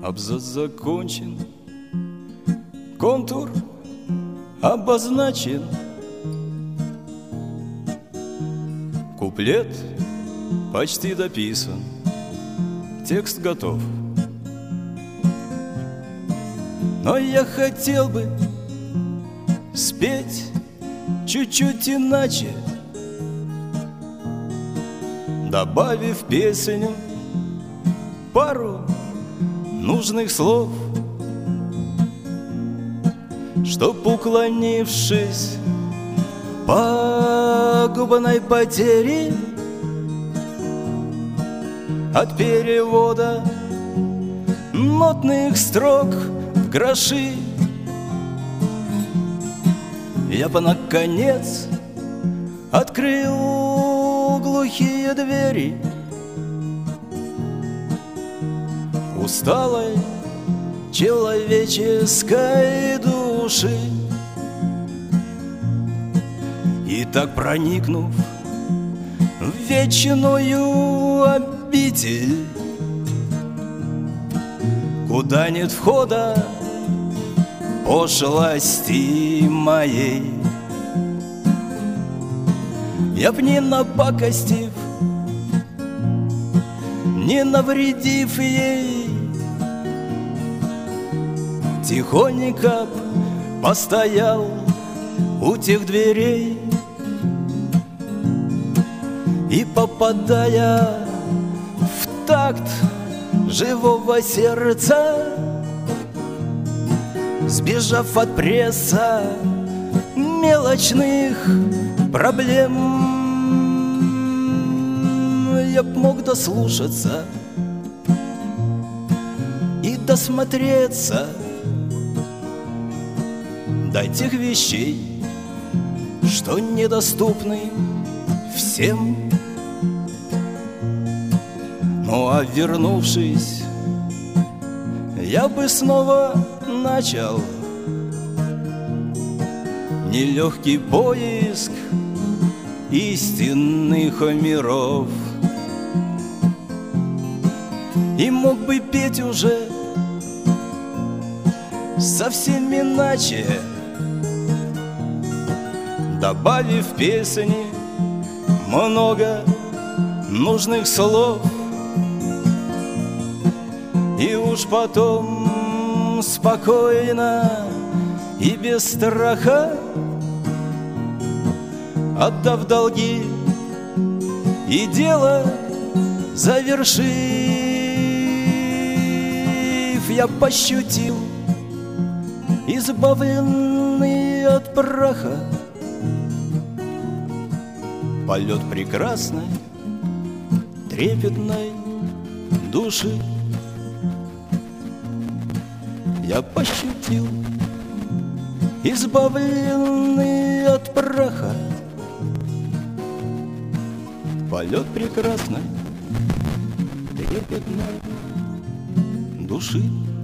Абзац закончен, контур обозначен, куплет почти дописан, текст готов. Но я хотел бы спеть чуть-чуть иначе, добавив в песню пару нужных слов, чтоб, уклонившись пагубной потери от перевода нотных строк в гроши, я бы наконец открыл глухие двери усталой человеческой души. И так, проникнув в вечную обитель, куда нет входа пошлости моей, я б не напакостив, не навредив ей, тихонько постоял у тех дверей и, попадая в такт живого сердца, сбежав от пресса мелочных проблем, я б мог дослушаться и досмотреться до тех вещей, что недоступны всем. Ну а вернувшись, я бы снова начал нелегкий поиск истинных миров и мог бы петь уже совсем иначе, добавив в песни много нужных слов. И уж потом спокойно и без страха, отдав долги и дело завершив, я пощутил, избавленный от праха, полет прекрасной, трепетной души. Я пощутил, избавленный от праха, полет прекрасной, трепетной души.